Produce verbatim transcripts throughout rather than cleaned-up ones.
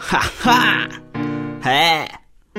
Haha, é.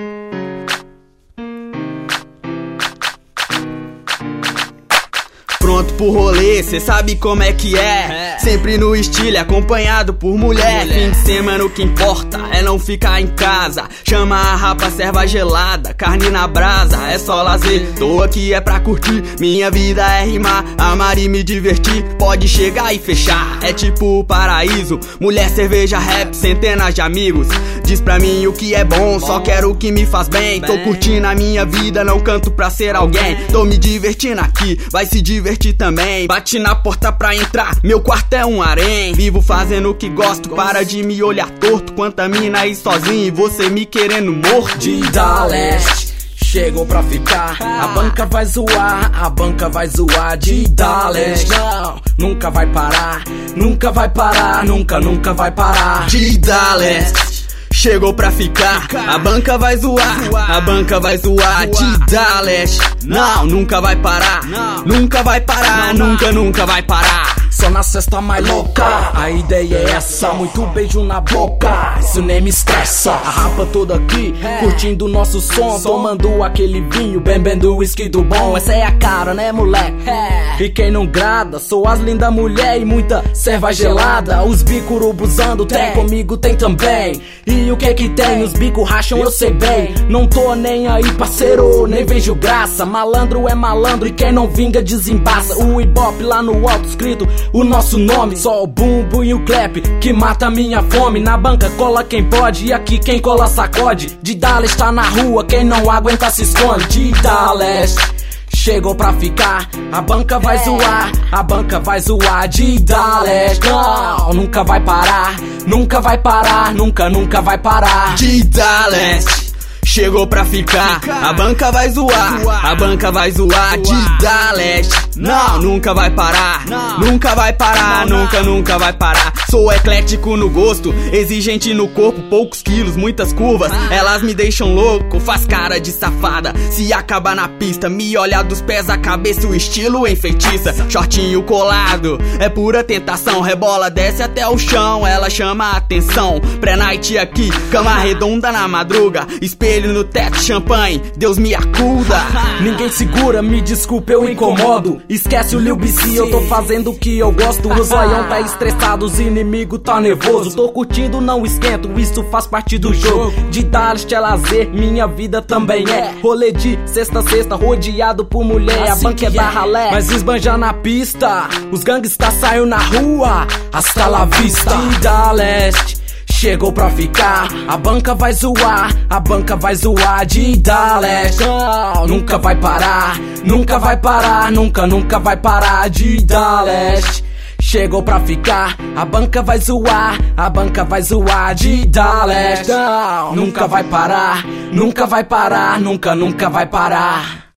Pronto pro rolê, cê sabe como é que é, é. Sempre no estilo, acompanhado por mulher. mulher Fim de semana o que importa é não ficar em casa. Chama a rapa, serva gelada, carne na brasa. É só lazer, tô aqui é pra curtir. Minha vida é rimar, amar e me divertir. Pode chegar e fechar, é tipo o paraíso. Mulher, cerveja, rap, centenas de amigos. Diz pra mim o que é bom, só quero o que me faz bem. Tô curtindo a minha vida, não canto pra ser alguém. Tô me divertindo aqui, vai se divertir também. Bate na porta pra entrar, meu quarto é um harém. Vivo fazendo o que gosto, para de me olhar torto. Quanta mina aí sozinho e você me querendo morto. De da leste, chegou pra ficar. A banca vai zoar, a banca vai zoar. De da leste, não, nunca vai parar. Nunca vai parar, nunca, nunca vai parar. De da leste, chegou pra ficar, a banca vai zoar, a banca vai zoar. De da leste, não, nunca vai parar, nunca vai parar, nunca, nunca vai parar. Só na cesta mais louca, a ideia é essa. Muito beijo na boca, isso nem me estressa. A rapa toda aqui, curtindo o nosso som, tomando aquele vinho, bebendo o whisky do bom. Essa é a cara, né, moleque? E quem não grada, sou as lindas mulher e muita cerva gelada. Os bicos urubuzando, tem comigo, tem também. E o que que tem? Os bicos racham, eu sei bem. Não tô nem aí, parceiro, nem vejo graça. Malandro é malandro e quem não vinga desembaça. O ibope lá no alto escrito o nosso nome, só o bumbo e o clap que mata minha fome. Na banca cola quem pode e aqui quem cola sacode. De da leste tá na rua, quem não aguenta se esconde. De da leste, chegou pra ficar, a banca vai zoar, a banca vai zoar. De da leste, não, nunca vai parar, nunca vai parar, nunca, nunca vai parar. De da leste, chegou pra ficar, a banca vai zoar, a banca vai zoar. De da leste, não, nunca vai parar, nunca vai parar, nunca, nunca vai parar. Sou eclético no gosto, exigente no corpo, poucos quilos, muitas curvas. Elas me deixam louco, faz cara de safada. Se acabar na pista, me olha dos pés à cabeça, o estilo enfeitiça. Shortinho colado, é pura tentação. Rebola, desce até o chão, ela chama a atenção. Pré-night aqui, cama redonda na madruga, espelho no teto, champanhe, Deus me acuda. Ninguém segura, me desculpa, eu incomodo. Esquece o Lil B C, eu tô fazendo o que eu gosto. O zoião tá estressado, os inimigos tá nervoso. Tô curtindo, não esquento, isso faz parte do jogo. De da leste é lazer, minha vida também é. Rolê de sexta a sexta, rodeado por mulher. A banca é da ralé, mas esbanja na pista. Os gangsta saiu na rua, hasta la vista. De da leste, chegou pra ficar, a banca vai zoar, a banca vai zoar. De da leste, não, nunca vai parar, nunca vai parar, nunca, nunca vai parar. De da leste, chegou pra ficar, a banca vai zoar, a banca vai zoar. De da leste, não, nunca vai parar, nunca vai parar, nunca, nunca vai parar.